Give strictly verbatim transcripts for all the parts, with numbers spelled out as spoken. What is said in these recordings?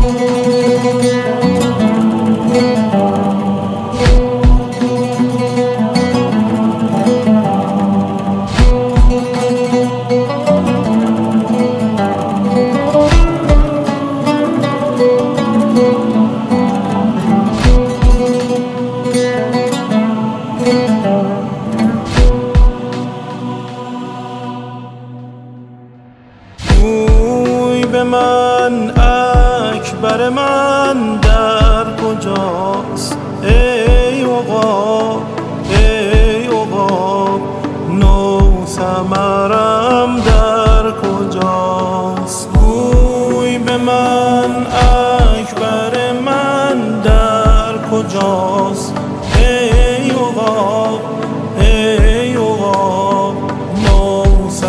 من اکبر من در کجاست؟ ای عقاب ای عقاب نو ثمرم در کجاست؟ گوی به من اکبر من در کجاست؟ ای عقاب ای عقاب نو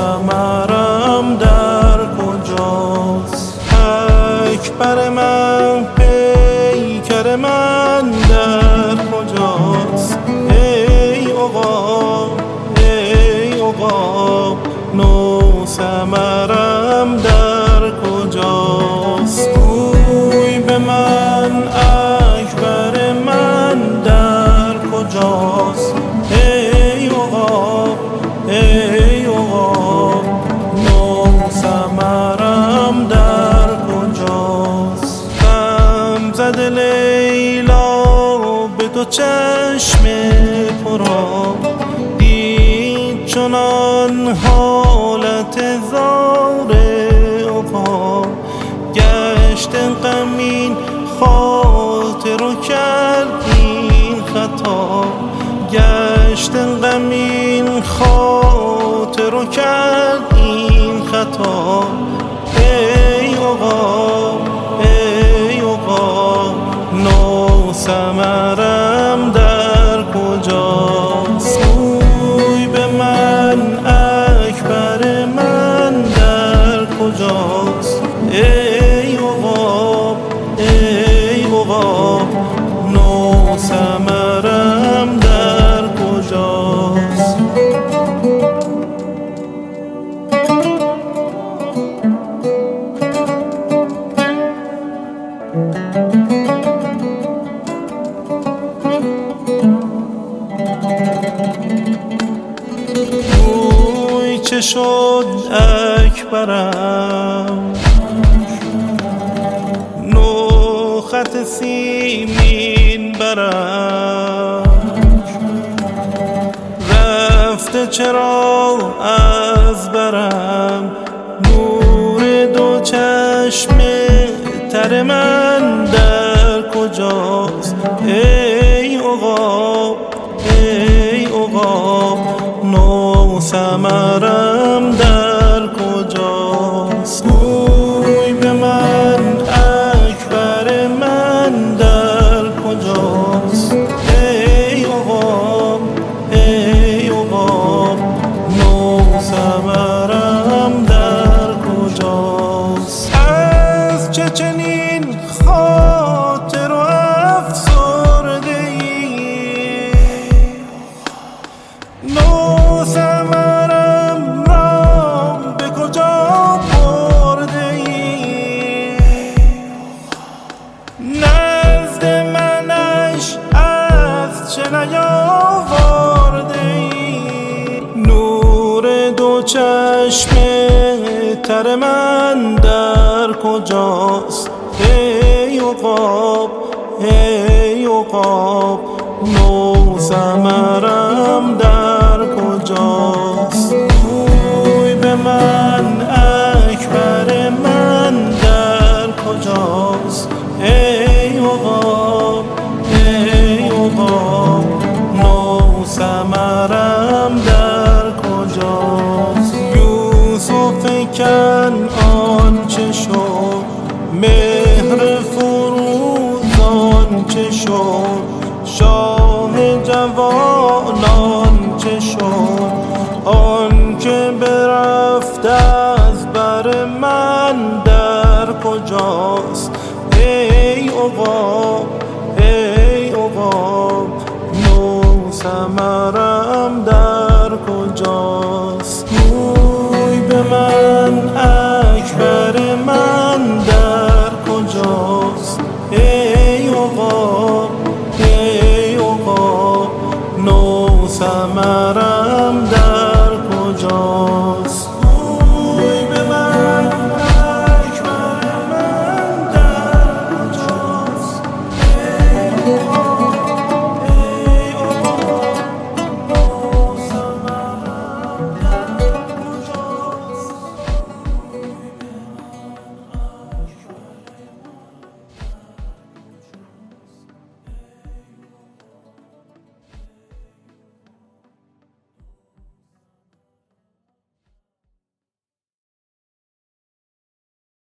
ثمرم در کجاست؟ اکبر من پیکر من در کجاست؟ ای عقاب ای عقاب نو ثمرم در کجاست؟ گوی به من اکبر من در کجاست؟ ای عقاب ای عقاب نو ثمرم در کجاست؟ غم زده لیلا به دو چشم پرآب دید چنان حالت زار عقاب، گشت غمین خاطر و کرد این خطا، گشت غمین خاطر و کرد این خطا. ای عقاب ای عقاب نو ثمرم در کجاست؟ گوی به من اکبر من در کجاست؟ ای عقاب ای عقاب نو ثمرم در کجاست؟ گوی چه شد اکبرم نو خط سیمین برم، رفته چرا از برم نور دو چشم تر من در کجاست؟ ای عقاب ای عقاب نو ثمرم در کجاست؟ گوی به من اکبر من در کجاست؟ ای عقاب ای عقاب نو ثمرم در کجاست؟ از چه چنین خاطر و افسرده ای نو ثمرم را به کجا برده ای؟ نزد منش از چه نیاورده ای؟ نور دو چشم تر من در کجاست؟ ای عقاب ای عقاب نو ثمرم در کجاست؟ گوی به من اکبر من در کجاست؟ ای عقاب ای عقاب نو ثمرم در کجاست؟ یوسف کنعان چه شد؟ مهر فروزان چه شد؟ شاه جوانان چه شد؟ آن که برفت از بر من در کجاست؟ ای عقاب ای عقاب نو ثمرم